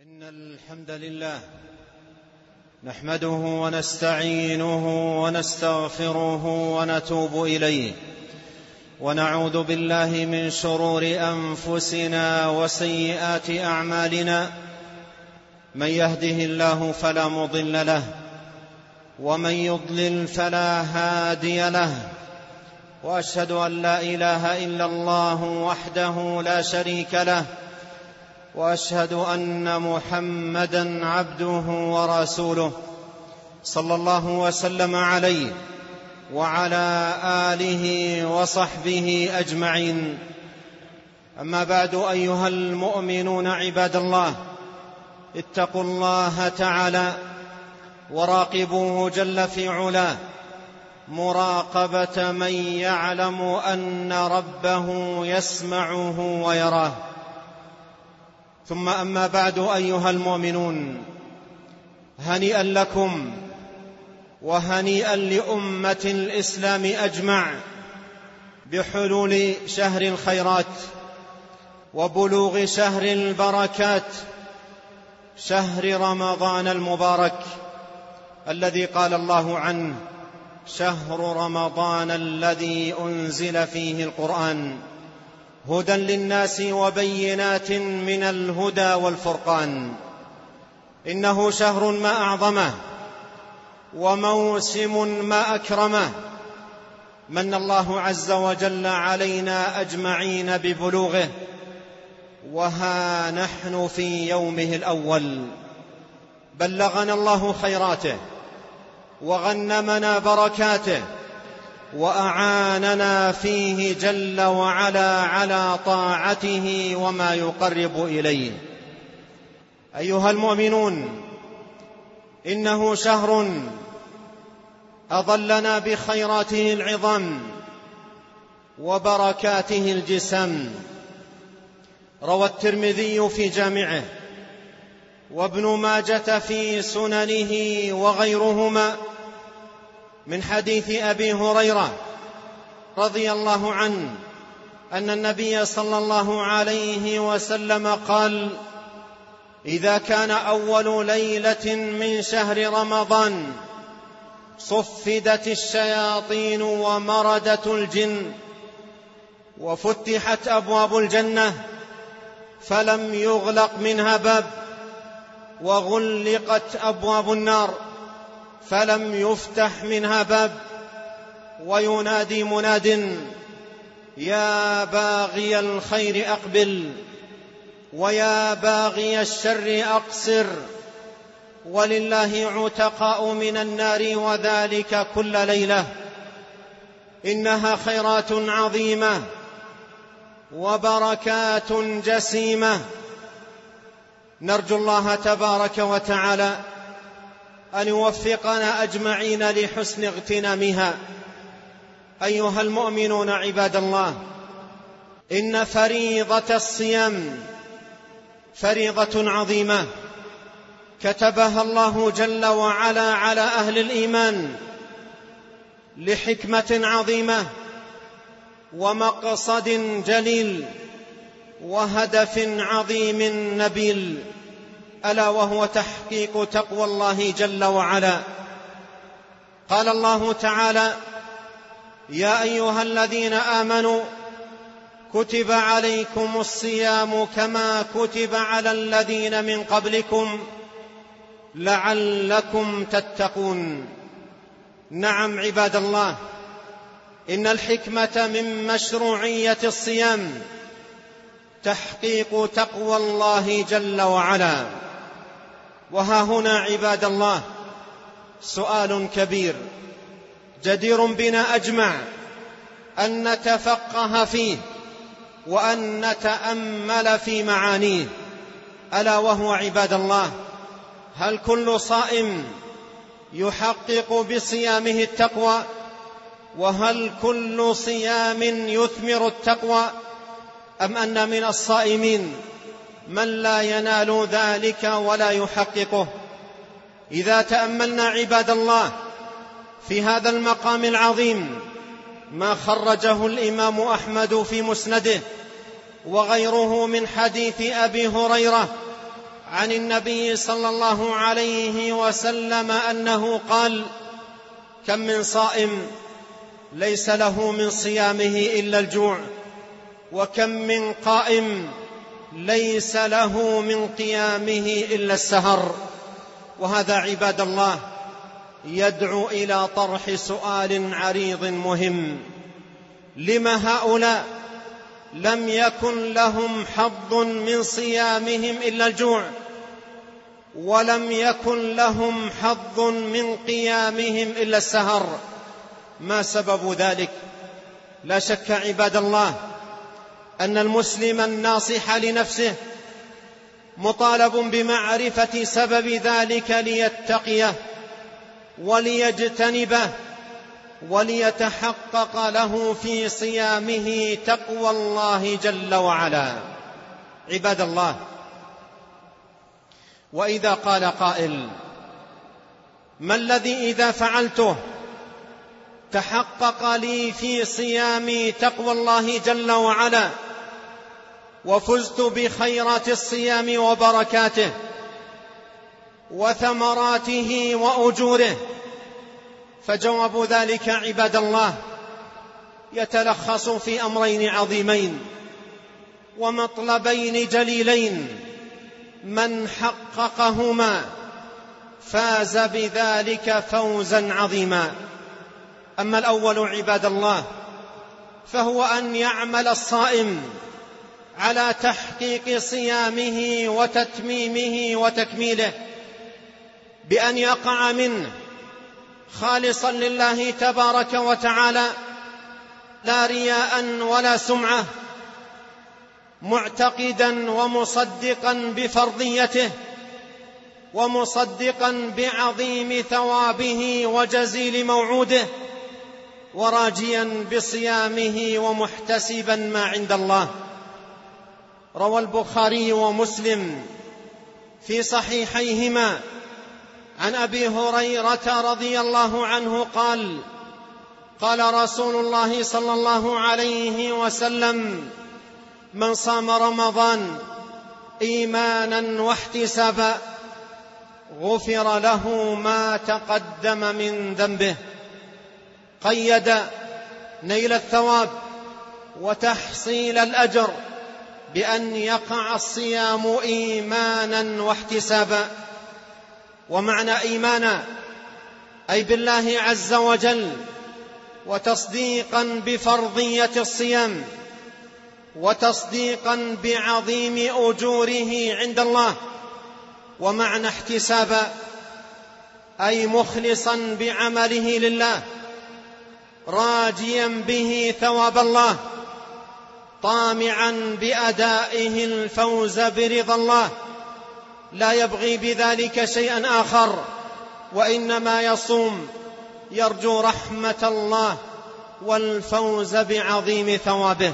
إن الحمد لله نحمده ونستعينه ونستغفره ونتوب إليه، ونعوذ بالله من شرور أنفسنا وسيئات أعمالنا. من يهده الله فلا مضل له، ومن يضلل فلا هادي له، وأشهد أن لا إله إلا الله وحده لا شريك له، وأشهد أن محمدًا عبده ورسوله، صلى الله وسلم عليه وعلى آله وصحبه أجمعين. أما بعد، أيها المؤمنون عباد الله، اتقوا الله تعالى وراقبوه جل في علاه مراقبة من يعلم أن ربه يسمعه ويراه. ثم أما بعد، أيها المؤمنون، هنيئا لكم وهنيئا لأمة الإسلام أجمع بحلول شهر الخيرات وبلوغ شهر البركات، شهر رمضان المبارك الذي قال الله عنه: شهر رمضان الذي أنزل فيه القرآن هدى للناس وبينات من الهدى والفرقان. إنه شهر ما أعظمه، وموسم ما أكرمه. من الله عز وجل علينا أجمعين ببلوغه، وها نحن في يومه الأول. بلغنا الله خيراته، وغنمنا بركاته، وأعاننا فيه جل وعلا على طاعته وما يقرب إليه. أيها المؤمنون، إنه شهر أظلنا بخيراته العظام وبركاته الجسام. روى الترمذي في جامعه، وابن ماجة في سننه وغيرهما من حديث أبي هريرة رضي الله عنه أن النبي صلى الله عليه وسلم قال: إذا كان أول ليلة من شهر رمضان صفدت الشياطين ومردت الجن، وفتحت أبواب الجنة فلم يغلق منها باب، وغلقت أبواب النار فلم يفتح منها باب، وينادي مناد: يا باغي الخير أقبل، ويا باغي الشر أقصر، ولله عتقاء من النار، وذلك كل ليلة. إنها خيرات عظيمة وبركات جسيمة. نرجو الله تبارك وتعالى أن يوفقنا أجمعين لحسن اغتنامها. أيها المؤمنون عباد الله، إن فريضة الصيام فريضة عظيمة كتبها الله جل وعلا على أهل الإيمان لحكمة عظيمة ومقصد جليل وهدف عظيم نبيل، ألا وهو تحقيق تقوى الله جل وعلا. قال الله تعالى: يا أيها الذين آمنوا كتب عليكم الصيام كما كتب على الذين من قبلكم لعلكم تتقون. نعم عباد الله، إن الحكمة من مشروعية الصيام تحقيق تقوى الله جل وعلا. وها هنا عباد الله سؤال كبير جدير بنا أجمع أن نتفقه فيه وأن نتأمل في معانيه، ألا وهو عباد الله: هل كل صائم يحقق بصيامه التقوى؟ وهل كل صيام يثمر التقوى؟ أم أن من الصائمين من لا ينال ذلك ولا يحققه؟ إذا تأملنا عباد الله في هذا المقام العظيم ما خرجه الإمام أحمد في مسنده وغيره من حديث أبي هريرة عن النبي صلى الله عليه وسلم أنه قال: كم من صائم ليس له من صيامه إلا الجوع، وكم من قائم ليس له من قيامه إلا السهر. وهذا عباد الله يدعو إلى طرح سؤال عريض مهم: لم هؤلاء لم يكن لهم حظ من صيامهم إلا الجوع، ولم يكن لهم حظ من قيامهم إلا السهر؟ ما سبب ذلك؟ لا شك عباد الله أن المسلم الناصح لنفسه مطالب بمعرفة سبب ذلك ليتقيه وليجتنبه وليتحقق له في صيامه تقوى الله جل وعلا. عباد الله، وإذا قال قائل: ما الذي إذا فعلته تحقق لي في صيامي تقوى الله جل وعلا وفزت بخيرات الصيام وبركاته وثمراته وأجوره؟ فجواب ذلك عباد الله يتلخص في أمرين عظيمين ومطلبين جليلين: من حققهما فاز بذلك فوزا عظيما. أما الأول عباد الله فهو أن يعمل الصائم على تحقيق صيامه وتتميمه وتكميله بأن يقع منه خالصا لله تبارك وتعالى، لا رياء ولا سمعة، معتقدا ومصدقا بفرضيته ومصدقا بعظيم ثوابه وجزيل موعوده، وراجيا بصيامه ومحتسبا ما عند الله. روى البخاري ومسلم في صحيحيهما عن أبي هريرة رضي الله عنه قال: قال رسول الله صلى الله عليه وسلم: من صام رمضان إيمانا واحتسابا غفر له ما تقدم من ذنبه. قيد نيل الثواب وتحصيل الأجر بأن يقع الصيام إيمانا واحتسابا. ومعنى إيمانا أي بالله عز وجل، وتصديقا بفرضية الصيام، وتصديقا بعظيم أجوره عند الله. ومعنى احتسابا أي مخلصا بعمله لله، راجيا به ثواب الله، طامعا بأدائه الفوز برضا الله، لا يبغي بذلك شيئا آخر، وإنما يصوم يرجو رحمة الله والفوز بعظيم ثوابه.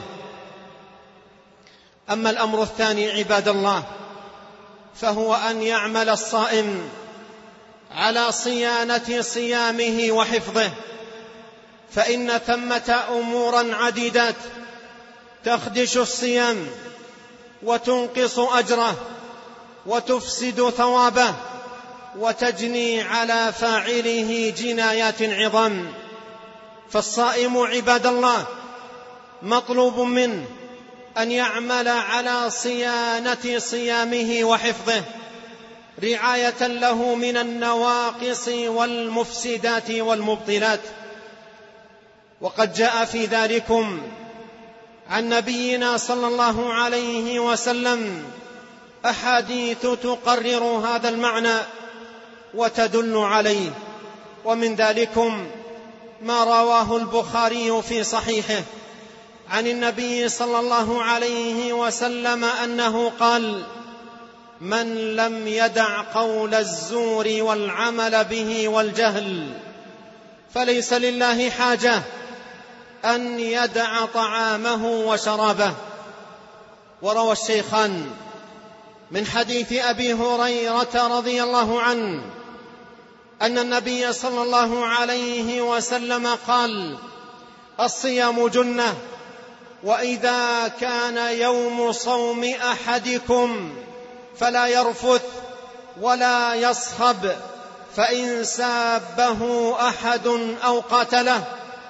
أما الأمر الثاني عباد الله فهو أن يعمل الصائم على صيانة صيامه وحفظه، فإن ثمة أمورا عديدات تخدش الصيام وتنقص أجره وتفسد ثوابه وتجني على فاعله جنايات عظام. فالصائم عباد الله مطلوب منه أن يعمل على صيانة صيامه وحفظه، رعاية له من النواقص والمفسدات والمبطلات. وقد جاء في ذلكم عن نبينا صلى الله عليه وسلم أحاديث تقرر هذا المعنى وتدل عليه، ومن ذلكم ما رواه البخاري في صحيحه عن النبي صلى الله عليه وسلم أنه قال: من لم يدع قول الزور والعمل به والجهل فليس لله حاجة أن يدع طعامه وشرابه. وروى الشيخان من حديث أبي هريرة رضي الله عنه أن النبي صلى الله عليه وسلم قال: الصيام جنة، وإذا كان يوم صوم أحدكم فلا يرفث ولا يصخب، فإن سابه أحد أو قاتله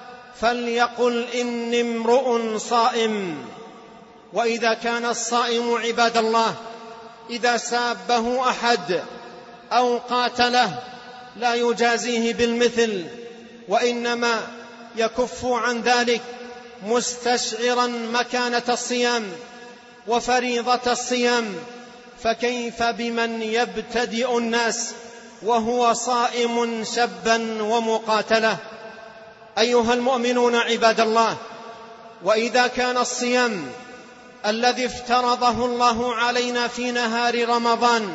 فليقل إني امرؤ صائم. وإذا كان الصائم عباد الله إذا سابه أحد أو قاتله لا يجازيه بالمثل، وإنما يكف عن ذلك مستشعرا مكانة الصيام وفريضة الصيام، فكيف بمن يبتدئ الناس وهو صائم شبا ومقاتله؟ أيها المؤمنون عباد الله، وإذا كان الصيام الذي افترضه الله علينا في نهار رمضان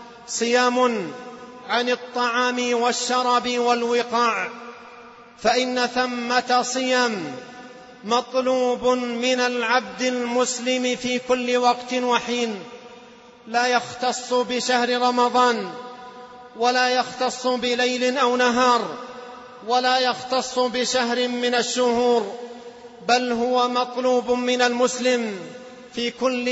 صيام عن الطعام والشراب والوقاع، فإن ثمة صيام مطلوب من العبد المسلم في كل وقت وحين، لا يختص بشهر رمضان ولا يختص بليل أو نهار ولا يختص بشهر من الشهور، بل هو مطلوب من المسلم في كل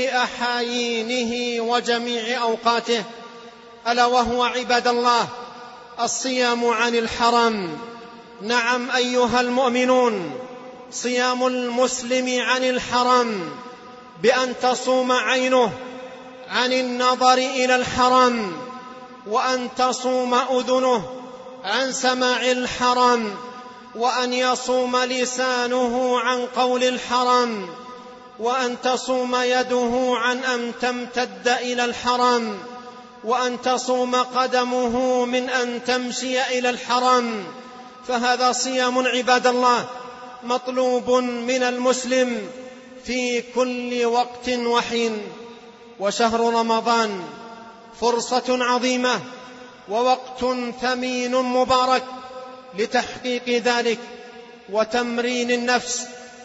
أحايينه وجميع أوقاته، ألا وهو عباد الله الصيام عن الحرام. نعم أيها المؤمنون، صيام المسلم عن الحرام بأن تصوم عينه عن النظر إلى الحرام، وأن تصوم أذنه عن سماع الحرام، وأن يصوم لسانه عن قول الحرام، وأن تصوم يده عن أن تمتد إلى الحرام، وأن تصوم قدمه من أن تمشي إلى الحرام. فهذا صيام عباد الله مطلوب من المسلم في كل وقت وحين. وشهر رمضان فرصة عظيمة ووقت ثمين مبارك لتحقيق ذلك وتمرين النفس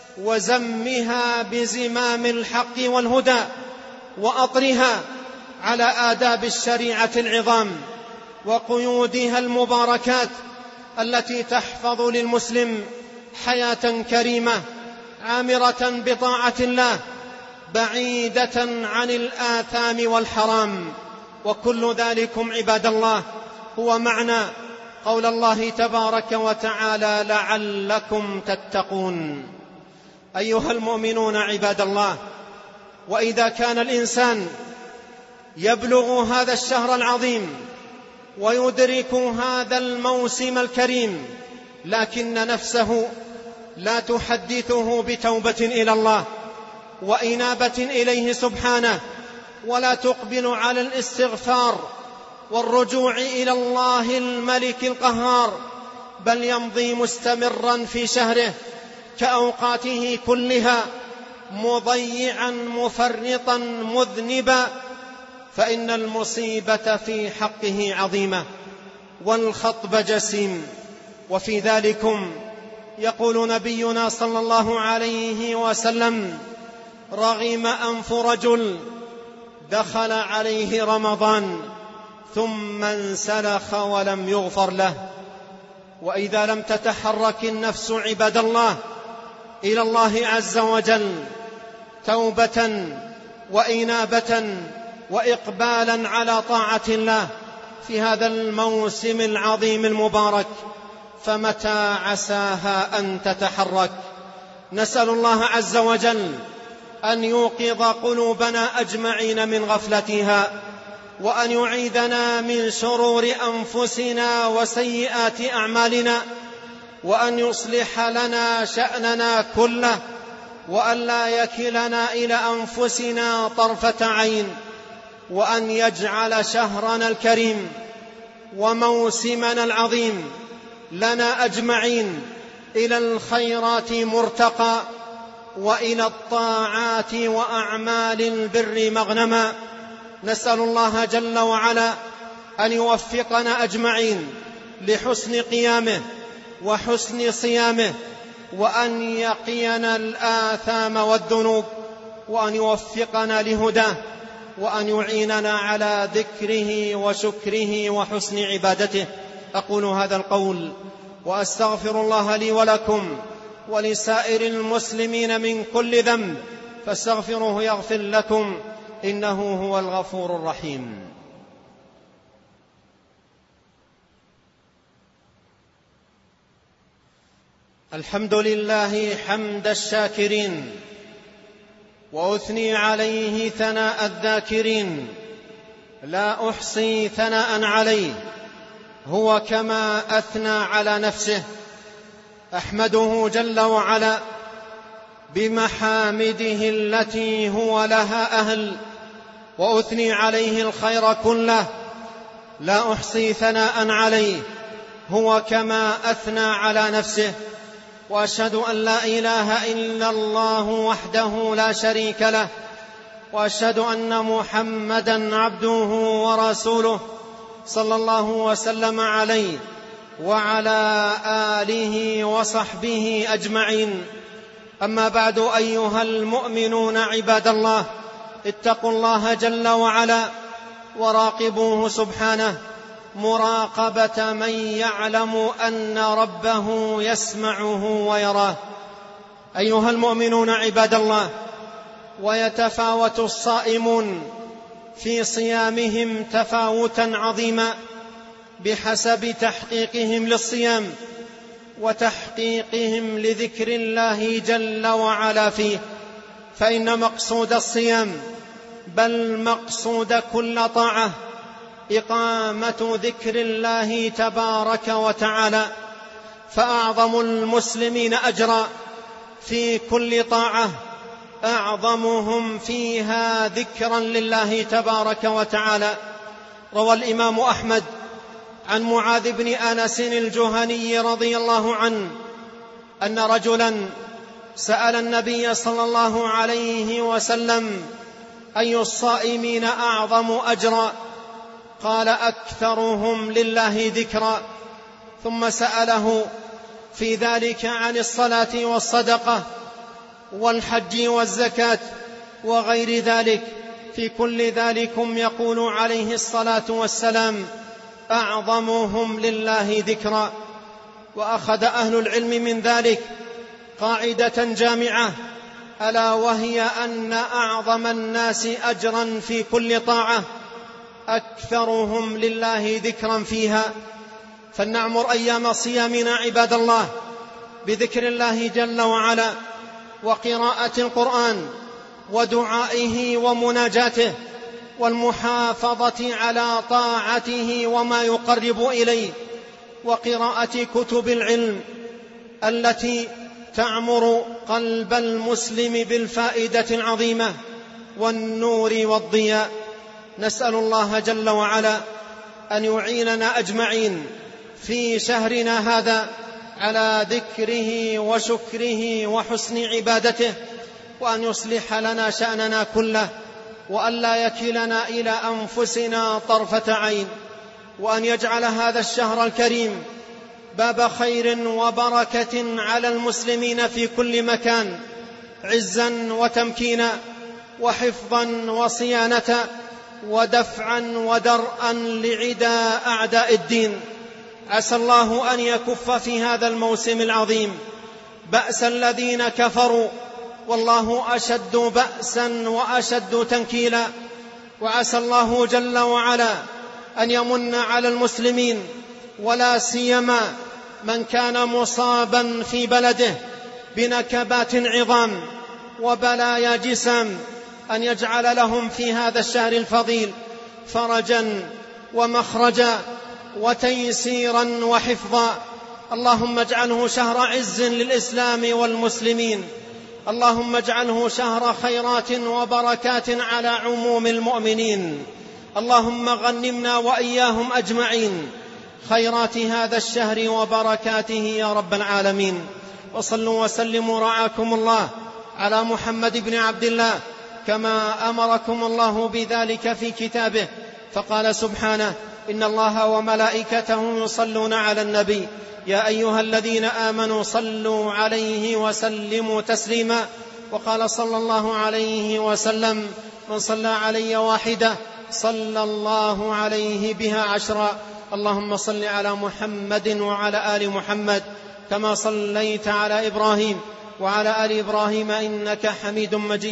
وزمها بزمام الحق والهدى وأطرها على آداب الشريعة العظام وقيودها المباركات التي تحفظ للمسلم حياة كريمة عامرة بطاعة الله بعيدة عن الآثام والحرام. وكل ذلكم عباد الله هو معنى قول الله تبارك وتعالى لعلكم تتقون. أيها المؤمنون عباد الله، وإذا كان الإنسان يبلغ هذا الشهر العظيم ويدرك هذا الموسم الكريم لكن نفسه لا تحدثه بتوبة إلى الله وإنابة إليه سبحانه، ولا تقبل على الاستغفار والرجوع إلى الله الملك القهار، بل يمضي مستمرا في شهره كأوقاته كلها مضيعا مفرطا مذنبا، فإن المصيبة في حقه عظيمة والخطب جسيم. وفي ذلكم يقول نبينا صلى الله عليه وسلم: رغم أنف رجل دخل عليه رمضان ثم انسلخ ولم يغفر له. وإذا لم تتحرك النفس عباد الله إلى الله عز وجل توبة وإنابة وإقبالا على طاعة الله في هذا الموسم العظيم المبارك، فمتى عساها أن تتحرك؟ نسأل الله عز وجل أن يوقظ قلوبنا أجمعين من غفلتها، وأن يعيدنا من شرور أنفسنا وسيئات أعمالنا، وأن يصلح لنا شأننا كله، وأن لا يكلنا إلى أنفسنا طرفة عين، وأن يجعل شهرنا الكريم وموسمنا العظيم لنا أجمعين إلى الخيرات مرتقى، وإلى الطاعات وأعمال البر مغنما. نسأل الله جل وعلا أن يوفقنا أجمعين لحسن قيامه وحسن صيامه، وأن يقينا الآثام والذنوب، وأن يوفقنا لهداه، وأن يعيننا على ذكره وشكره وحسن عبادته. أقول هذا القول وأستغفر الله لي ولكم ولسائر المسلمين من كل ذنب، فاستغفروه يغفر لكم، إنه هو الغفور الرحيم. الحمد لله حمد الشاكرين، وأثني عليه ثناء الذاكرين، لا أحصي ثناء عليه هو كما أثنى على نفسه. أحمده جل وعلا بمحامده التي هو لها أهل، وأثني عليه الخير كله، لا أحصي ثناء عليه هو كما أثنى على نفسه. وأشهد أن لا إله إلا الله وحده لا شريك له، وأشهد أن محمدًا عبده ورسوله صلى الله وسلم عليه وعلى آله وصحبه أجمعين. أما بعد، أيها المؤمنون عباد الله، اتقوا الله جل وعلا وراقبوه سبحانه مراقبة من يعلم أن ربه يسمعه ويراه. أيها المؤمنون عباد الله، ويتفاوت الصائمون في صيامهم تفاوتا عظيما بحسب تحقيقهم للصيام وتحقيقهم لذكر الله جل وعلا فيه. فإن مقصود الصيام، بل مقصود كل طاعة، إقامة ذكر الله تبارك وتعالى. فأعظم المسلمين أجرا في كل طاعة أعظمهم فيها ذكرا لله تبارك وتعالى. روى الإمام أحمد عن معاذ بن أنس الجهني رضي الله عنه أن رجلا سأل النبي صلى الله عليه وسلم: أي الصائمين أعظم أجرا؟ قال: أكثرهم لله ذكرا. ثم سأله في ذلك عن الصلاة والصدقة والحج والزكاة وغير ذلك. في كل ذلكم يقول عليه الصلاة والسلام: أعظمهم لله ذكرا. وأخذ أهل العلم من ذلك قاعدة جامعة، ألا وهي أن أعظم الناس أجرا في كل طاعة أكثرهم لله ذكرا فيها. فلنعمر أيام صيامنا عباد الله بذكر الله جل وعلا وقراءة القرآن ودعائه ومناجاته والمحافظة على طاعته وما يقرب إليه، وقراءة كتب العلم التي تعمر قلب المسلم بالفائدة العظيمة والنور والضياء. نسأل الله جل وعلا أن يعيننا أجمعين في شهرنا هذا على ذكره وشكره وحسن عبادته، وأن يصلح لنا شأننا كله، وأن لا يكلنا إلى أنفسنا طرفة عين، وأن يجعل هذا الشهر الكريم باب خير وبركة على المسلمين في كل مكان، عزا وتمكينا وحفظا وصيانة ودفعا ودرءا لعدى أعداء الدين. عسى الله أن يكف في هذا الموسم العظيم بأس الذين كفروا، والله أشد بأسا وأشد تنكيلا. وعسى الله جل وعلا أن يمن على المسلمين، ولا سيما من كان مصابا في بلده بنكبات عظام وبلايا جسام، أن يجعل لهم في هذا الشهر الفضيل فرجا ومخرجا وتيسيرا وحفظا. اللهم اجعله شهر عز للإسلام والمسلمين، اللهم اجعله شهر خيرات وبركات على عموم المؤمنين. اللهم غنمنا وإياهم أجمعين خيرات هذا الشهر وبركاته يا رب العالمين. وصلوا وسلموا رعاكم الله على محمد بن عبد الله كما أمركم الله بذلك في كتابه، فقال سبحانه: إن الله وملائكته يصلون على النبي يا أيها الذين آمنوا صلوا عليه وسلموا تسليما. وقال صلى الله عليه وسلم: من صلى علي واحدة صلى الله عليه بها 10. اللهم صل على محمد وعلى آل محمد كما صليت على إبراهيم وعلى آل إبراهيم إنك حميد مجيد.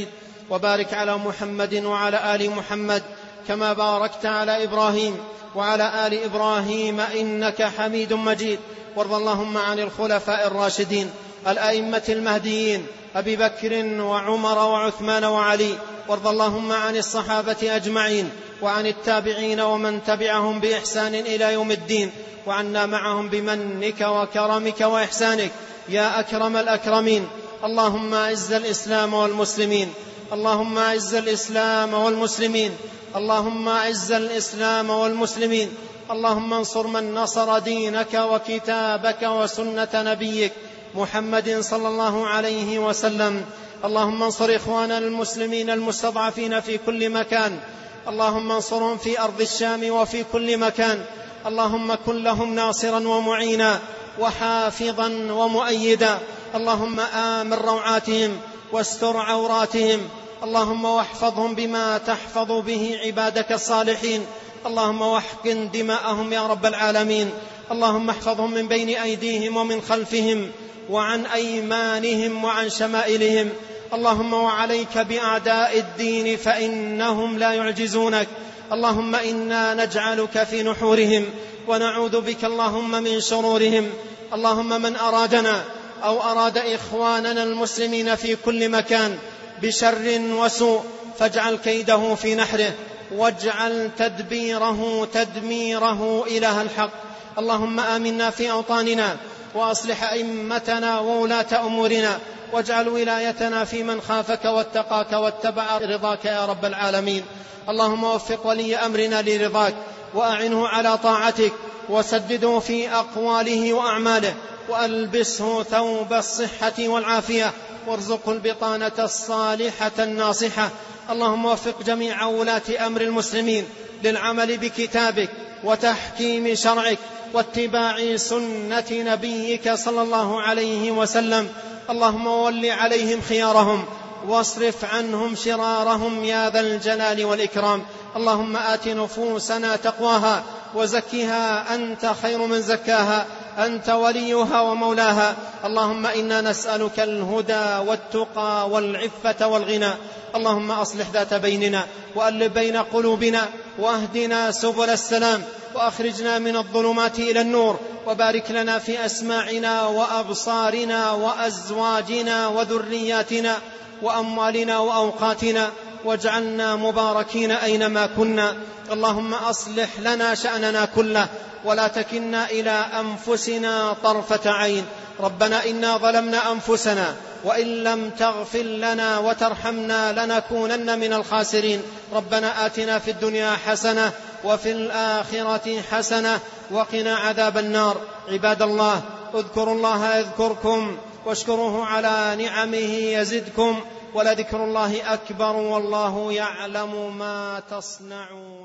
وبارك على محمد وعلى آل محمد كما باركت على إبراهيم وعلى آل إبراهيم إنك حميد مجيد. وارض اللهم عن الخلفاء الراشدين الأئمة المهديين أبي بكر وعمر وعثمان وعلي. وارض اللهم عن الصحابة أجمعين وعن التابعين ومن تبعهم بإحسان إلى يوم الدين، وعنا معهم بمنك وكرمك وإحسانك يا أكرم الأكرمين. اللهم أعز الإسلام والمسلمين، اللهم أعز الإسلام والمسلمين، اللهم أعز الإسلام والمسلمين. اللهم انصر من نصر دينك وكتابك وسنة نبيك محمد صلى الله عليه وسلم. اللهم انصر إخواننا المسلمين المستضعفين في كل مكان، اللهم انصرهم في أرض الشام وفي كل مكان. اللهم كن لهم ناصرا ومعينا وحافظا ومؤيدا. اللهم آمن روعاتهم واستر عوراتهم، اللهم واحفظهم بما تحفظ به عبادك الصالحين. اللهم واحقن دماءهم يا رب العالمين. اللهم احفظهم من بين أيديهم ومن خلفهم وعن أيمانهم وعن شمائلهم. اللهم وعليك بأعداء الدين فإنهم لا يعجزونك. اللهم إنا نجعلك في نحورهم ونعوذ بك اللهم من شرورهم. اللهم من أرادنا أو أراد إخواننا المسلمين في كل مكان بشر وسوء فاجعل كيده في نحره واجعل تدميره إله الحق. اللهم آمنا في أوطاننا وأصلح أئمتنا وولاة أمورنا، واجعل ولايتنا في من خافك واتقاك واتبع رضاك يا رب العالمين. اللهم وفق ولي أمرنا لرضاك وأعنه على طاعتك، وسدده في أقواله وأعماله، وألبسه ثوب الصحة والعافية، وارزقه البطانة الصالحة الناصحة. اللهم وفق جميع ولاة أمر المسلمين للعمل بكتابك وتحكيم شرعك واتباع سنة نبيك صلى الله عليه وسلم. اللهم ول عليهم خيارهم واصرف عنهم شرارهم يا ذا الجلال والإكرام. اللهم آت نفوسنا تقواها وزكها أنت خير من زكاها، أنت وليها ومولاها. اللهم إنا نسألك الهدى والتقى والعفة والغنى. اللهم أصلح ذات بيننا وألف بين قلوبنا واهدنا سبل السلام وأخرجنا من الظلمات إلى النور، وبارك لنا في أسماعنا وأبصارنا وأزواجنا وذرياتنا وأموالنا وأوقاتنا، واجعلنا مباركين أينما كنا. اللهم أصلح لنا شأننا كله ولا تكلنا إلى أنفسنا طرفة عين. ربنا إنا ظلمنا أنفسنا وإن لم تغفر لنا وترحمنا لنكونن من الخاسرين. ربنا آتنا في الدنيا حسنة وفي الآخرة حسنة وقنا عذاب النار. عباد الله، اذكروا الله يذكركم واشكروه على نعمه يزدكم، ولذكر الله أكبر والله يعلم ما تصنعون.